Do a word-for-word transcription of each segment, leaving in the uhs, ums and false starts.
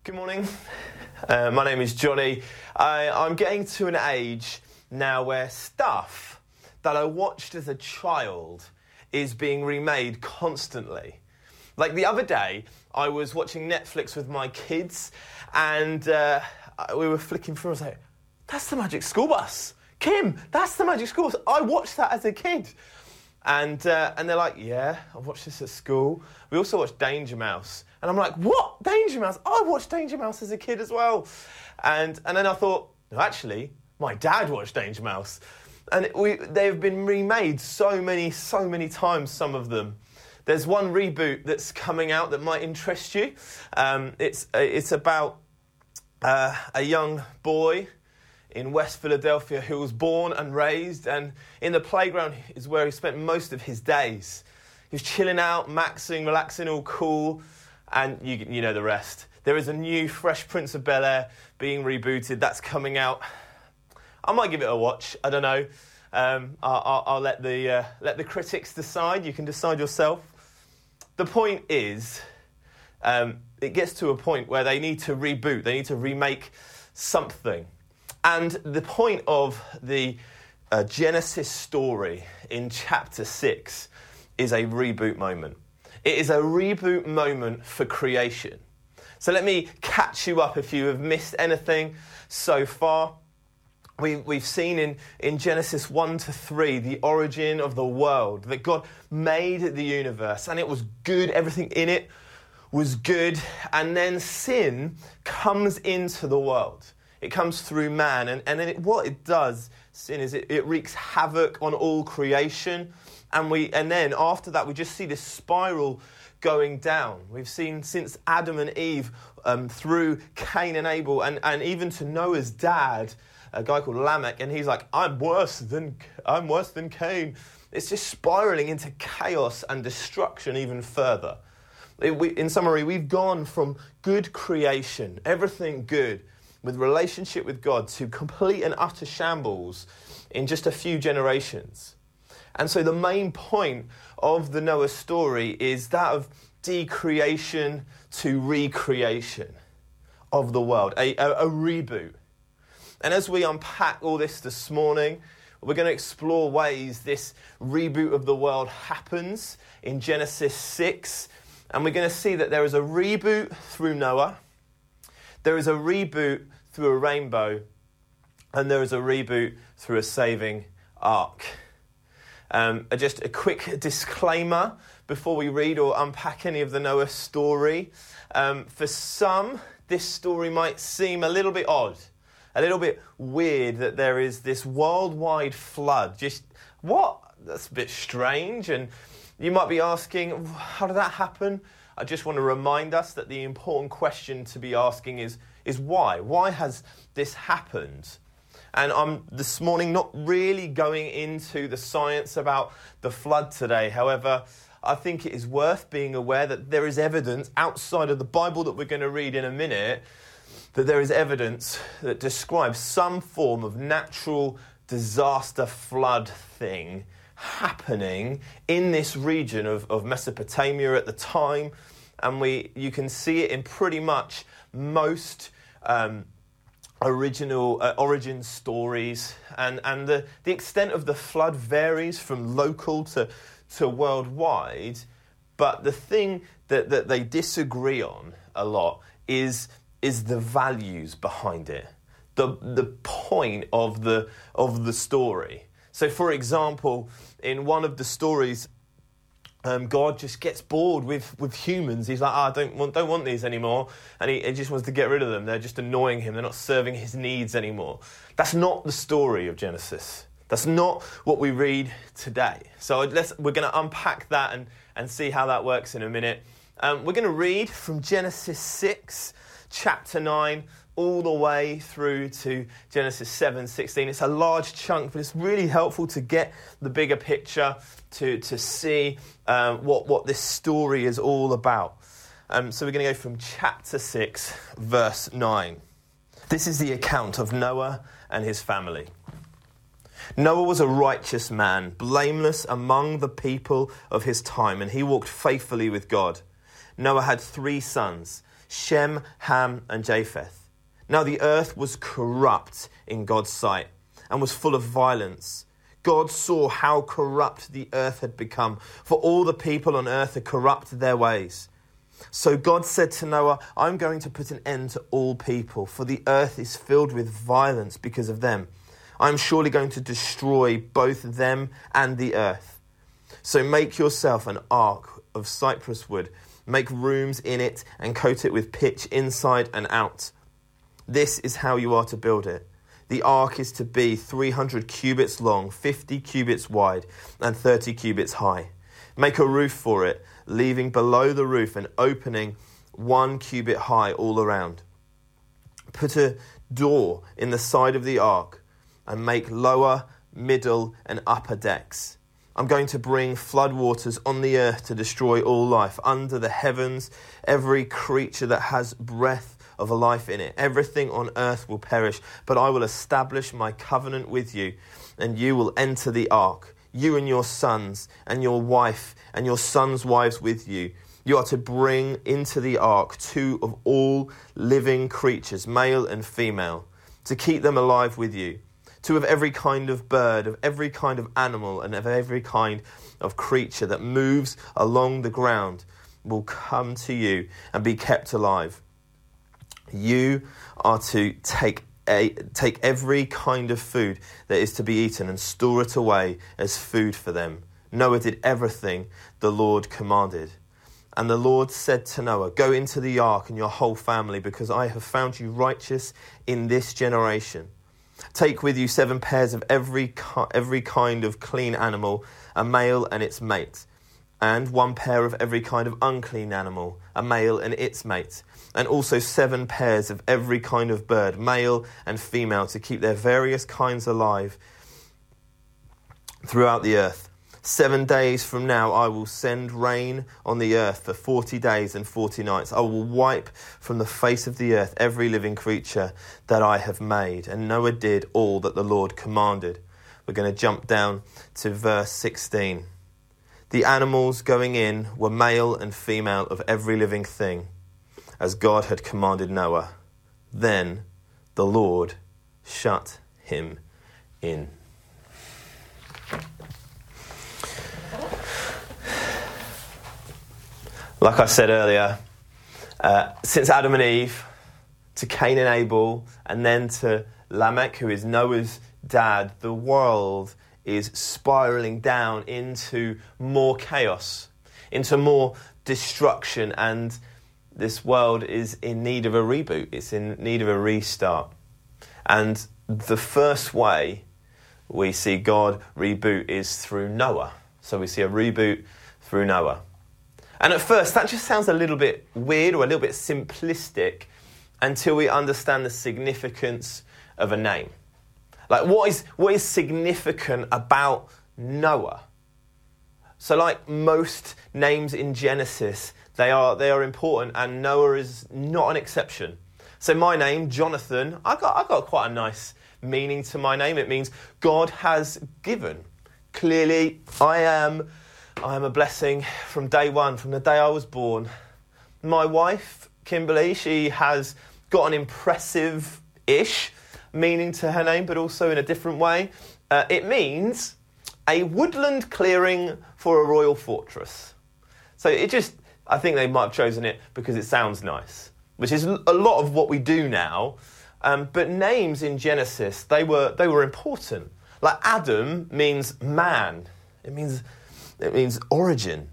Good morning. Uh, my name is Johnny. I, I'm getting to an age now where stuff that I watched as a child is being remade constantly. Like the other day, I was watching Netflix with my kids and uh, we were flicking through. I was like, that's the Magic School Bus. Kim, that's the Magic School Bus. I watched that as a kid. And uh, and they're like, yeah, I watched this at school. We also watched Danger Mouse. And I'm like, what? Danger Mouse? I watched Danger Mouse as a kid as well. And and then I thought, no, actually, my dad watched Danger Mouse. And we they've been remade so many, so many times, some of them. There's one reboot that's coming out that might interest you. Um, it's, it's about uh, a young boy in West Philadelphia who was born and raised, and in the playground is where he spent most of his days. He was chilling out, maxing, relaxing, all cool, and you, you know the rest. There is a new Fresh Prince of Bel-Air being rebooted. That's coming out. I might give it a watch. I don't know. Um, I'll, I'll, I'll let the uh, let the critics decide. You can decide yourself. The point is, um, it gets to a point where they need to reboot. They need to remake something. And the point of the uh, Genesis story in chapter six is a reboot moment. It is a reboot moment for creation. So let me catch you up if you have missed anything so far. We, we've seen in, in Genesis one to three the origin of the world, that God made the universe and it was good, everything in it was good, and then sin comes into the world. It comes through man, and, and then it, what it does, sin, is it, it wreaks havoc on all creation. And we, and then after that, we just see this spiral going down. We've seen since Adam and Eve, um, through Cain and Abel, and, and even to Noah's dad, a guy called Lamech, and he's like, I'm worse than I'm worse than Cain. It's just spiraling into chaos and destruction even further. It, we, in summary, we've gone from good creation, everything good, with relationship with God, to complete and utter shambles in just a few generations. And so the main point of the Noah story is that of decreation to recreation of the world, a, a, a reboot. And as we unpack all this this morning, we're going to explore ways this reboot of the world happens in Genesis six. And we're going to see that there is a reboot through Noah. There is a reboot through a rainbow, and there is a reboot through a saving ark. Um, just a quick disclaimer before we read or unpack any of the Noah story. Um, for some, this story might seem a little bit odd, a little bit weird that there is this worldwide flood. Just, what? That's a bit strange. And you might be asking, how did that happen? I just want to remind us that the important question to be asking is, is why? Why has this happened? And I'm this morning not really going into the science about the flood today. However, I think it is worth being aware that there is evidence outside of the Bible that we're going to read in a minute, that there is evidence that describes some form of natural disaster flood thing happening in this region of, of Mesopotamia at the time. And we you can see it in pretty much most um, original uh, origin stories. And, and the, the extent of the flood varies from local to, to worldwide. But the thing that, that they disagree on a lot is, is the values behind it, the, the point of the, of the story. So, for example, in one of the stories, um, God just gets bored with, with humans. He's like, oh, I don't want, don't want these anymore. And he, he just wants to get rid of them. They're just annoying him. They're not serving his needs anymore. That's not the story of Genesis. That's not what we read today. So let's, we're going to unpack that and, and see how that works in a minute. Um, we're going to read from Genesis six, chapter nine, all the way through to Genesis seven sixteen. It's a large chunk, but it's really helpful to get the bigger picture, to, to see um, what, what this story is all about. Um, so we're going to go from chapter six, verse nine. This is the account of Noah and his family. Noah was a righteous man, blameless among the people of his time, and he walked faithfully with God. Noah had three sons, Shem, Ham, and Japheth. Now the earth was corrupt in God's sight and was full of violence. God saw how corrupt the earth had become, for all the people on earth had corrupted their ways. So God said to Noah, I'm going to put an end to all people, for the earth is filled with violence because of them. I'm surely going to destroy both them and the earth. So make yourself an ark of cypress wood, make rooms in it and coat it with pitch inside and out. This is how you are to build it. The ark is to be three hundred cubits long, fifty cubits wide, and thirty cubits high. Make a roof for it, leaving below the roof an opening one cubit high all around. Put a door in the side of the ark and make lower, middle, and upper decks. I'm going to bring flood waters on the earth to destroy all life under the heavens, every creature that has breath of a life in it. Everything on earth will perish, but I will establish my covenant with you, and you will enter the ark, you and your sons and your wife and your sons' wives with you. You are to bring into the ark two of all living creatures, male and female, to keep them alive with you. Two of every kind of bird, of every kind of animal, and of every kind of creature that moves along the ground will come to you and be kept alive. You are to take a, take every kind of food that is to be eaten and store it away as food for them. Noah did everything the Lord commanded. And the Lord said to Noah, go into the ark and your whole family, because I have found you righteous in this generation. Take with you seven pairs of every every kind of clean animal, a male and its mate, and one pair of every kind of unclean animal, a male and its mate, and also seven pairs of every kind of bird, male and female, to keep their various kinds alive throughout the earth. Seven days from now I will send rain on the earth for forty days and forty nights. I will wipe from the face of the earth every living creature that I have made. And Noah did all that the Lord commanded. We're going to jump down to verse sixteen. The animals going in were male and female of every living thing, as God had commanded Noah. Then the Lord shut him in. Like I said earlier, uh, since Adam and Eve, to Cain and Abel, and then to Lamech, who is Noah's dad, the world is spiraling down into more chaos, into more destruction, and this world is in need of a reboot. It's in need of a restart. And the first way we see God reboot is through Noah. So we see a reboot through Noah. And at first, that just sounds a little bit weird or a little bit simplistic until we understand the significance of a name. Like, what is what is significant about Noah? So, like most names in Genesis, they are they are important, and Noah is not an exception. So, my name, Jonathan, I got I got quite a nice meaning to my name. It means God has given. Clearly, I am. I am a blessing from day one, from the day I was born. My wife, Kimberly, she has got an impressive-ish meaning to her name, but also in a different way. Uh, it means a woodland clearing for a royal fortress. So it just, I think they might have chosen it because it sounds nice, which is a lot of what we do now. Um, but names in Genesis, they were they were important. Like Adam means man. It means... It means origin.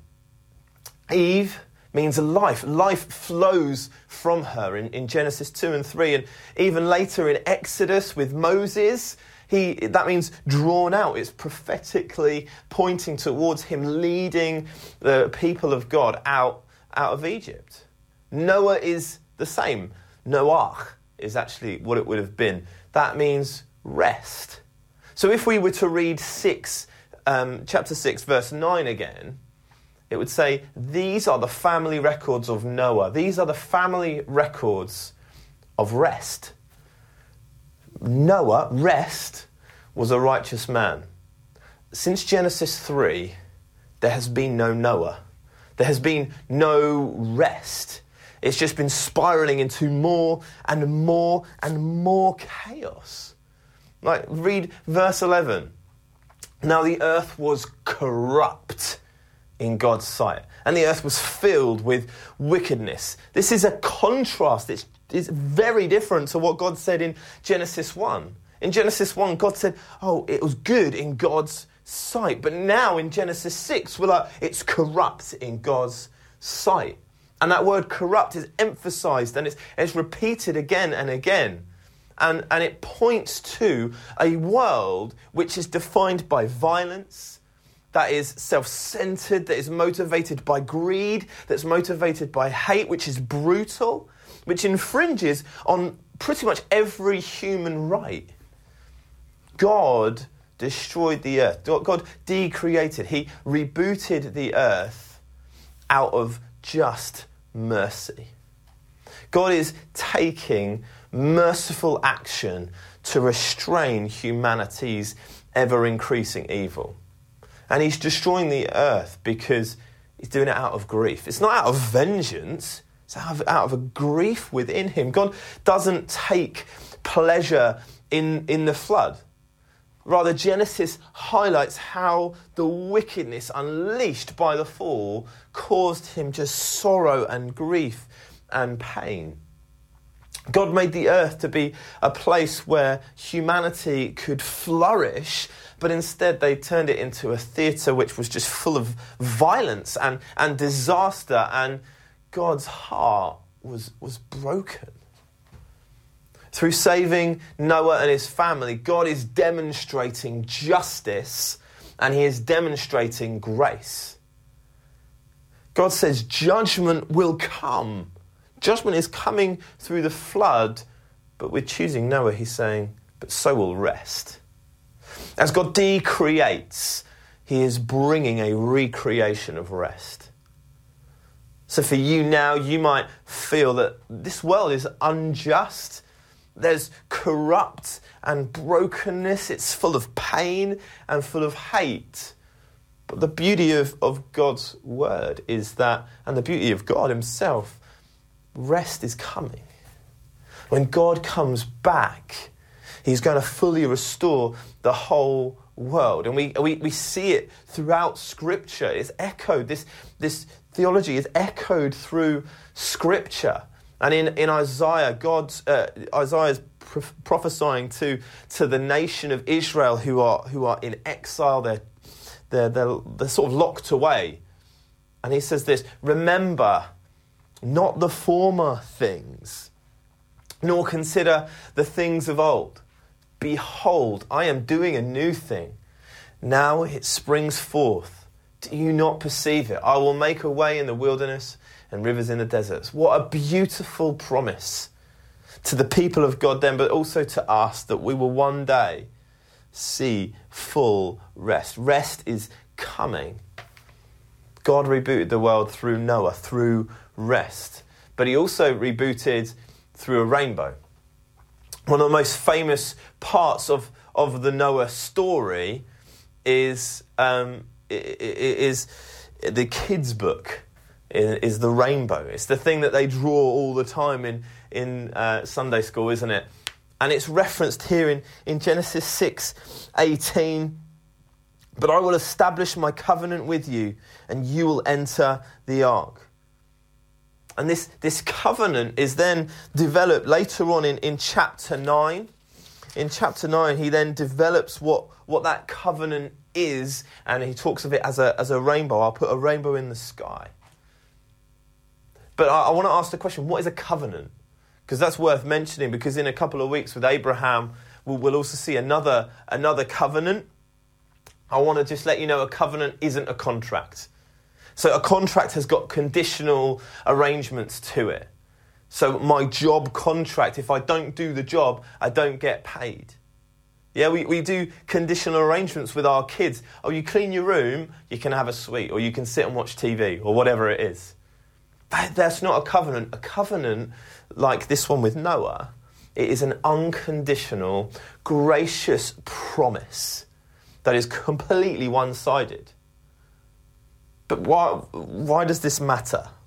Eve means life. Life flows from her in, in Genesis two and three. And even later in Exodus with Moses, he that means drawn out. It's prophetically pointing towards him leading the people of God out, out of Egypt. Noah is the same. Noach is actually what it would have been. That means rest. So if we were to read six Um, chapter six, verse nine again, it would say, these are the family records of Noah. These are the family records of rest. Noah, rest, was a righteous man. Since Genesis three, there has been no Noah. There has been no rest. it's just been spiralling into more and more and more chaos. Like, read verse eleven. Now the earth was corrupt in God's sight, and the earth was filled with wickedness. This is a contrast. It's, it's very different to what God said in Genesis one. In Genesis one, God said, oh, it was good in God's sight. But now in Genesis six, we're like, it's corrupt in God's sight. And that word corrupt is emphasised and it's, it's repeated again and again. And, and it points to a world which is defined by violence, that is self-centred, that is motivated by greed, that's motivated by hate, which is brutal, which infringes on pretty much every human right. God destroyed the earth. God decreated. He rebooted the earth out of just mercy. God is taking merciful action to restrain humanity's ever-increasing evil. And he's destroying the earth because he's doing it out of grief. It's not out of vengeance. It's out of, out of a grief within him. God doesn't take pleasure in, in the flood. Rather, Genesis highlights how the wickedness unleashed by the fall caused him just sorrow and grief and pain. God made the earth to be a place where humanity could flourish, but instead they turned it into a theatre which was just full of violence and, and disaster, and God's heart was, was broken. Through saving Noah and his family, God is demonstrating justice and he is demonstrating grace. God says judgment will come. Judgment is coming through the flood, but with choosing Noah, he's saying, but so will rest. As God decreates, he is bringing a recreation of rest. So for you now, you might feel that this world is unjust. There's corrupt and brokenness. It's full of pain and full of hate. But the beauty of, of God's word is that, and the beauty of God himself, rest is coming. When God comes back, he's going to fully restore the whole world. And we, we, we see it throughout Scripture. It's echoed. This, this theology is echoed through Scripture. And in, in Isaiah, God's uh, Isaiah is pro- prophesying to, to the nation of Israel who are who are in exile. They're, they're, they're, they're sort of locked away. And he says this, remember not the former things, nor consider the things of old. Behold, I am doing a new thing. Now it springs forth. Do you not perceive it? I will make a way in the wilderness and rivers in the deserts. What a beautiful promise to the people of God then, but also to us, that we will one day see full rest. Rest is coming. God rebooted the world through Noah, through rest. But he also rebooted through a rainbow. One of the most famous parts of, of the Noah story is, um, is the kids' book. Is the rainbow. It's the thing that they draw all the time in, in uh, Sunday school, isn't it? And it's referenced here in, in Genesis six eighteen. But I will establish my covenant with you, and you will enter the ark. And this, this covenant is then developed later on in, in chapter nine. In chapter nine, he then develops what, what that covenant is, and he talks of it as a, as a rainbow. I'll put a rainbow in the sky. But I, I want to ask the question, what is a covenant? Because that's worth mentioning, because in a couple of weeks with Abraham, we'll, we'll also see another, another covenant. I want to just let you know a covenant isn't a contract. So a contract has got conditional arrangements to it. So my job contract, if I don't do the job, I don't get paid. Yeah, we, we do conditional arrangements with our kids. Oh, you clean your room, you can have a sweet, or you can sit and watch T V, or whatever it is. That, that's not a covenant. A covenant like this one with Noah, it is an unconditional, gracious promise that is completely one-sided. But why, why does this matter?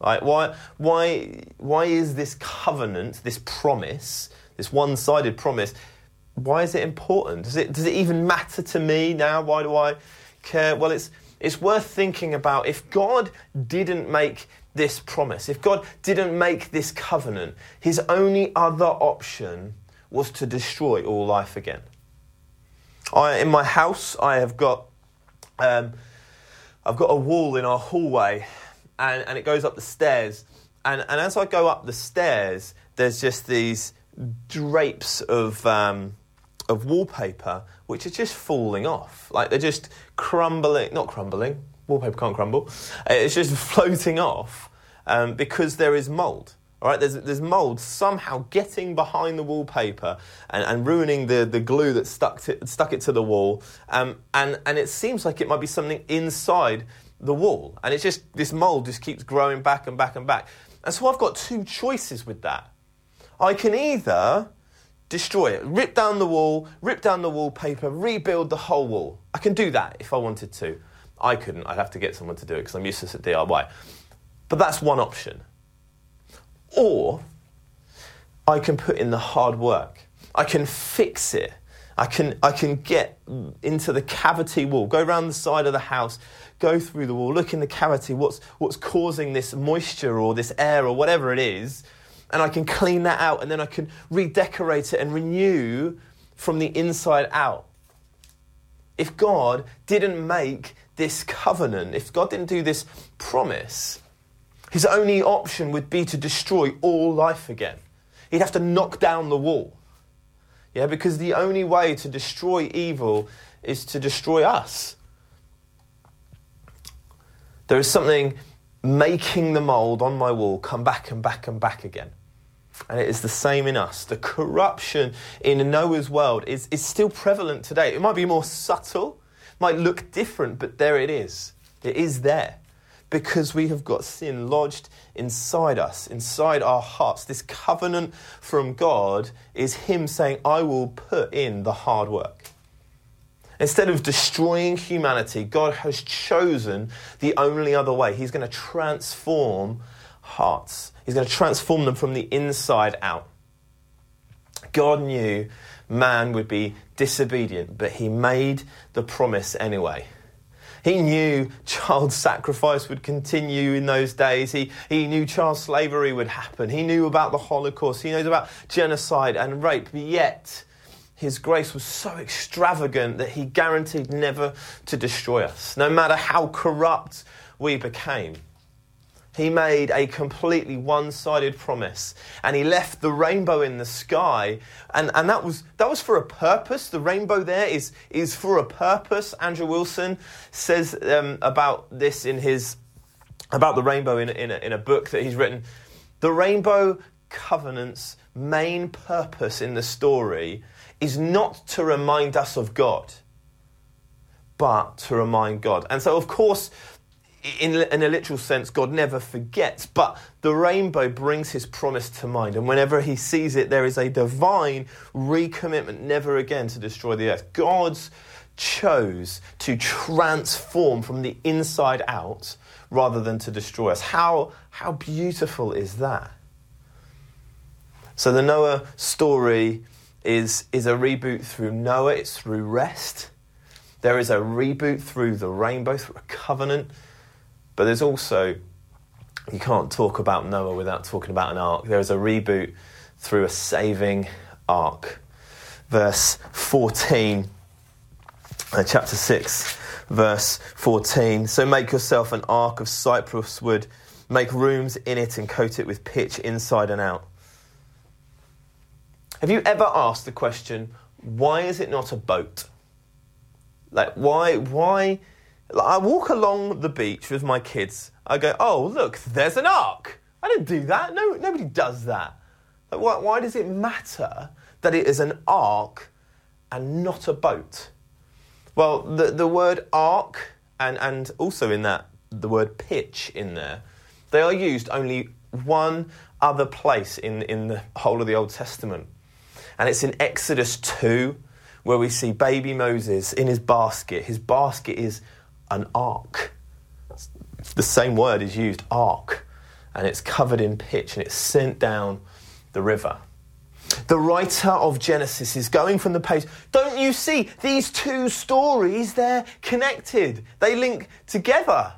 Right? Why, why, why is this covenant, this promise, this one-sided promise, why is it important? Does it, does it even matter to me now? Why do I care? Well, it's, it's worth thinking about. If God didn't make this promise, if God didn't make this covenant, his only other option was to destroy all life again. I, in my house, I have got, um, I've got a wall in our hallway, and, and it goes up the stairs. And, and as I go up the stairs, there's just these drapes of um, of wallpaper which are just falling off. Like they're just crumbling, not crumbling. Wallpaper can't crumble. It's just floating off um, because there is mould. All right, there's there's mould somehow getting behind the wallpaper and, and ruining the, the glue that stuck to, stuck it to the wall. Um, and and it seems like it might be something inside the wall, and it's just this mould just keeps growing back and back and back. And so I've got two choices with that. I can either destroy it, rip down the wall, rip down the wallpaper, rebuild the whole wall. I can do that if I wanted to. I couldn't. I'd have to get someone to do it because I'm useless at D I Y. But that's one option. Or I can put in the hard work. I can fix it. I can I can get into the cavity wall, go around the side of the house, go through the wall, look in the cavity, what's what's causing this moisture or this air or whatever it is, and I can clean that out, and then I can redecorate it and renew from the inside out. If God didn't make this covenant, if God didn't do this promise, his only option would be to destroy all life again. He'd have to knock down the wall. Yeah, because the only way to destroy evil is to destroy us. There is something making the mould on my wall come back and back and back again. And it is the same in us. The corruption in Noah's world is, is still prevalent today. It might be more subtle, might look different, but there it is. It is there. Because we have got sin lodged inside us, inside our hearts. This covenant from God is him saying, I will put in the hard work. Instead of destroying humanity, God has chosen the only other way. He's going to transform hearts. He's going to transform them from the inside out. God knew man would be disobedient, but he made the promise anyway. He knew child sacrifice would continue in those days. He, he knew child slavery would happen. He knew about the Holocaust. He knows about genocide and rape. But yet, his grace was so extravagant that he guaranteed never to destroy us, no matter how corrupt we became. He made a completely one-sided promise, and he left the rainbow in the sky, and, and that was that was for a purpose. The rainbow there is is for a purpose. Andrew Wilson says um, about this in his about the rainbow in in a, in a book that he's written. The rainbow covenant's main purpose in the story is not to remind us of God, but to remind God. And so, of course, In, in a literal sense, God never forgets, but the rainbow brings his promise to mind. And whenever he sees it, there is a divine recommitment never again to destroy the earth. God chose to transform from the inside out rather than to destroy us. How, how beautiful is that? So the Noah story is, is a reboot through Noah. It's through rest. There is a reboot through the rainbow, through a covenant. But there's also, you can't talk about Noah without talking about an ark. There is a reboot through a saving ark. Verse fourteen, uh, chapter six, verse fourteen. So make yourself an ark of cypress wood, make rooms in it and coat it with pitch inside and out. Have you ever asked the question, why is it not a boat? Like, why, why... I walk along the beach with my kids. I go, oh, look, there's an ark. I didn't do that. No, nobody does that. Like, why, why does it matter that it is an ark and not a boat? Well, the, the word ark and, and also in that, the word pitch in there, they are used only one other place in, in the whole of the Old Testament. And it's in Exodus two, where we see baby Moses in his basket. His basket is an ark. The same word is used, ark. and it's covered in pitch and it's sent down the river. The writer of Genesis is going from the page. Don't you see these two stories? They're connected. They link together.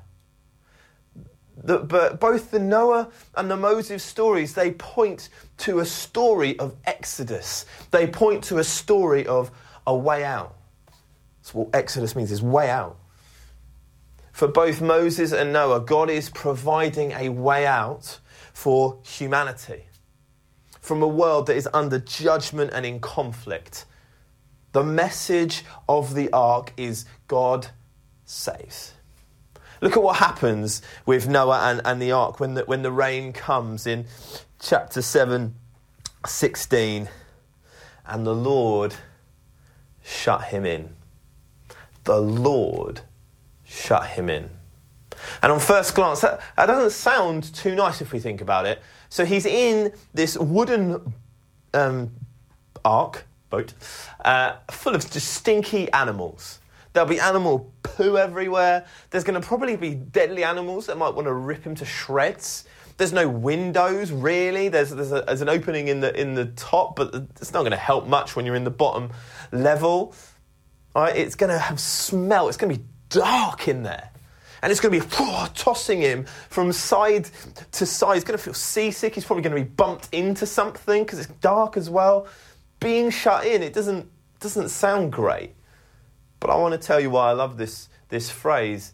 The, but both the Noah and the Moses stories, they point to a story of Exodus. They point to a story of a way out. That's what Exodus means, is way out. For both Moses and Noah, God is providing a way out for humanity from a world that is under judgment and in conflict. The message of the ark is God saves. Look at what happens with Noah and, and the ark when the, when the rain comes in chapter seven, sixteen. And the Lord shut him in. The Lord shut him in. And on first glance, that, that doesn't sound too nice if we think about it. So he's in this wooden um, ark, boat, uh, full of just stinky animals. There'll be animal poo everywhere. There's going to probably be deadly animals that might want to rip him to shreds. There's no windows, really. There's there's, a, there's an opening in the in the top, but it's not going to help much when you're in the bottom level. All right, it's going to have smell. It's going to be dark in there. And it's going to be oh, tossing him from side to side. He's going to feel seasick. He's probably going to be bumped into something because it's dark as well. Being shut in, it doesn't doesn't sound great. But I want to tell you why I love this, this phrase,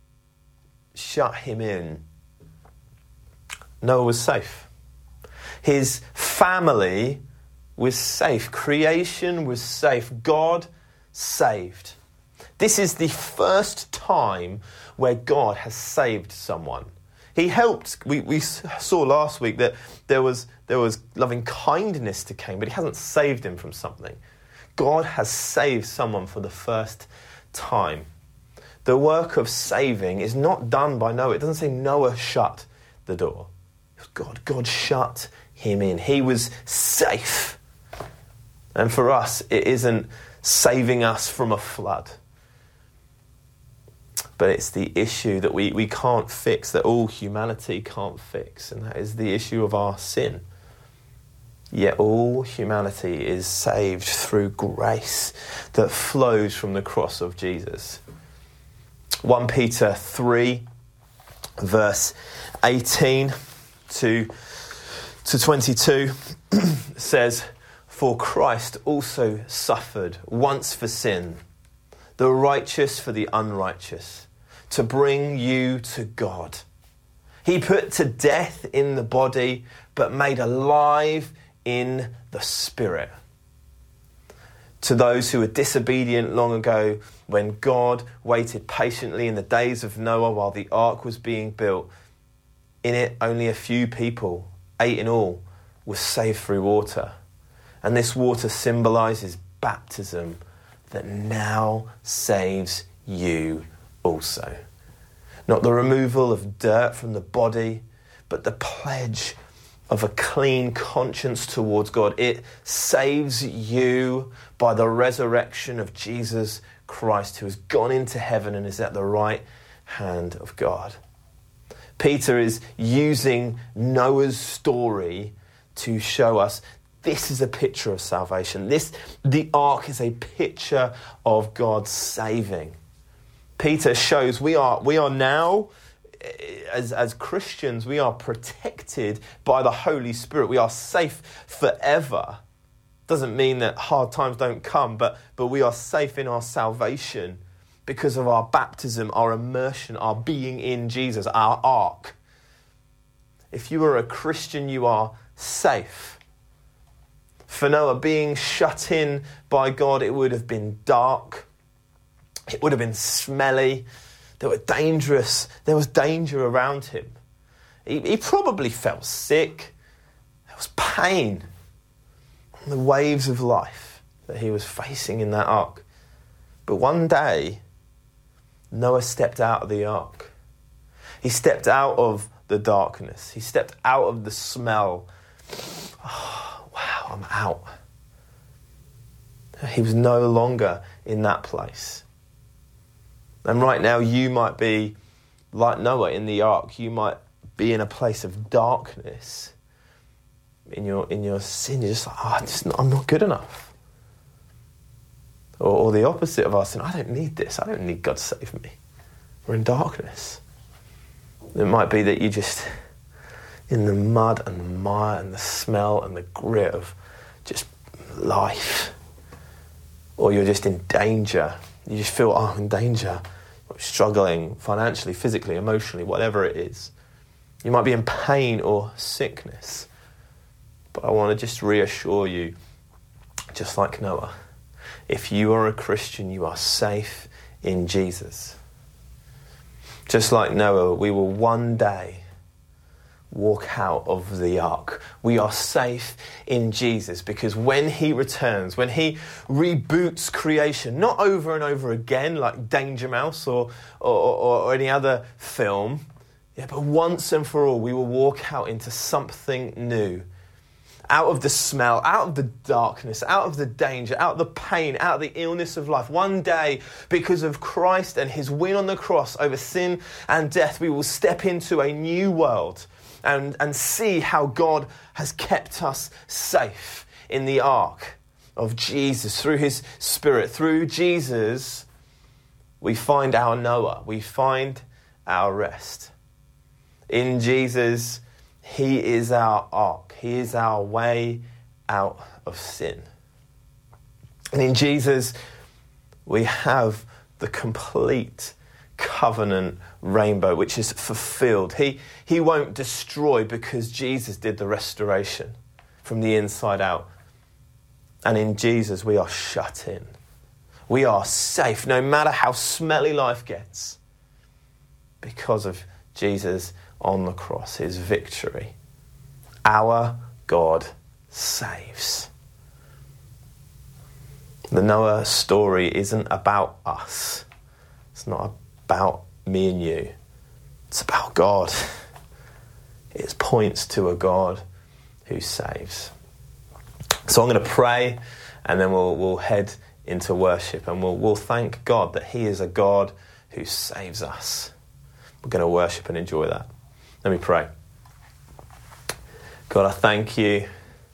shut him in. Noah was safe. His family was safe. Creation was safe. God saved. This is the first time where God has saved someone. He helped. We, we saw last week that there was, there was loving kindness to Cain, but he hasn't saved him from something. God has saved someone for the first time. The work of saving is not done by Noah. It doesn't say Noah shut the door. God, God shut him in. He was safe. And for us, it isn't saving us from a flood. But it's the issue that we, we can't fix, that all humanity can't fix. And that is the issue of our sin. Yet all humanity is saved through grace that flows from the cross of Jesus. First Peter three, verse eighteen to, to twenty-two says, "For Christ also suffered once for sin, the righteous for the unrighteous, to bring you to God. He put to death in the body, but made alive in the spirit. To those who were disobedient long ago, when God waited patiently in the days of Noah while the ark was being built, in it only a few people, eight in all, were saved through water. And this water symbolises baptism that now saves you also. Not the removal of dirt from the body, but the pledge of a clean conscience towards God. It saves you by the resurrection of Jesus Christ, who has gone into heaven and is at the right hand of God. Peter is using Noah's story to show us this is a picture of salvation. This, the ark is a picture of God saving. Peter shows we are we are now, as, as Christians, we are protected by the Holy Spirit. We are safe forever. Doesn't mean that hard times don't come, but, but we are safe in our salvation because of our baptism, our immersion, our being in Jesus, our ark. If you are a Christian, you are safe. For Noah, being shut in by God, it would have been dark. It would have been smelly. There were dangerous. There was danger around him. He, he probably felt sick. There was pain on the waves of life that he was facing in that ark. But one day, Noah stepped out of the ark. He stepped out of the darkness. He stepped out of the smell. Oh, wow, I'm out. He was no longer in that place. And right now you might be like Noah in the ark. You might be in a place of darkness in your in your sin. You're just like, oh, I'm, just not, I'm not good enough. Or, or the opposite of us, and I don't need this. I don't need God to save me. We're in darkness. It might be that you're just in the mud and the mire and the smell and the grit of just life. Or you're just in danger. You just feel, oh, I'm in danger. I'm struggling financially, physically, emotionally, whatever it is. You might be in pain or sickness. But I want to just reassure you, just like Noah, if you are a Christian, you are safe in Jesus. Just like Noah, we will one day walk out of the ark. We are safe in Jesus because when he returns, when he reboots creation, not over and over again like Danger Mouse or, or, or, or any other film, yeah, but once and for all, we will walk out into something new. Out of the smell, out of the darkness, out of the danger, out of the pain, out of the illness of life. One day, because of Christ and his win on the cross over sin and death, we will step into a new world and, and see how God has kept us safe in the ark of Jesus through his Spirit. Through Jesus, we find our Noah. We find our rest. In Jesus, he is our ark. He is our way out of sin. And in Jesus, we have the complete covenant rainbow, which is fulfilled. He, he won't destroy because Jesus did the restoration from the inside out. And in Jesus, we are shut in. We are safe, no matter how smelly life gets, because of Jesus on the cross, his victory. Our God saves. The Noah story isn't about us. It's not about me and you. It's about God. It points to a God who saves. So I'm going to pray, and then we'll we'll head into worship, and we'll we'll thank God that he is a God who saves us. We're going to worship and enjoy that. Let me pray. God, I thank you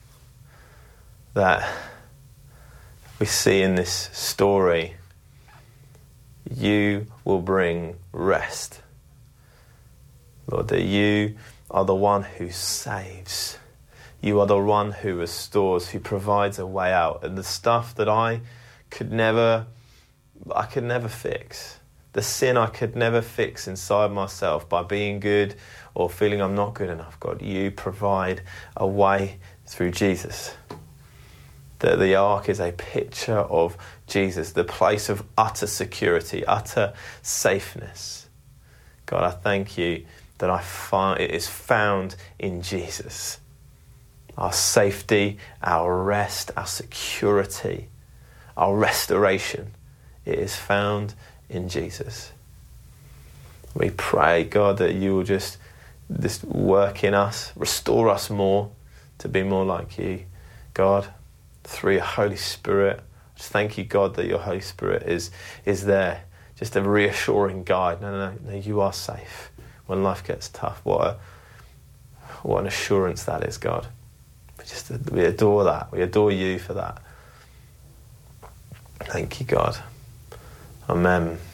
that we see in this story you will bring rest. Lord, that you are the one who saves. You are the one who restores, who provides a way out. And the stuff that I could never, I could never fix. The sin I could never fix inside myself by being good or feeling I'm not good enough, God, you provide a way through Jesus. That the ark is a picture of Jesus, the place of utter security, utter safeness. God, I thank you that I find it is found in Jesus. Our safety, our rest, our security, our restoration, it is found in Jesus. We pray, God, that you will just, just work in us, restore us more to be more like you, God, through your Holy Spirit. Just thank you, God, that your Holy Spirit is is there, just a reassuring guide. No, no, no, no, you are safe when life gets tough. What a what an assurance that is, God. We just we adore that. We adore you for that. Thank you, God. Amen.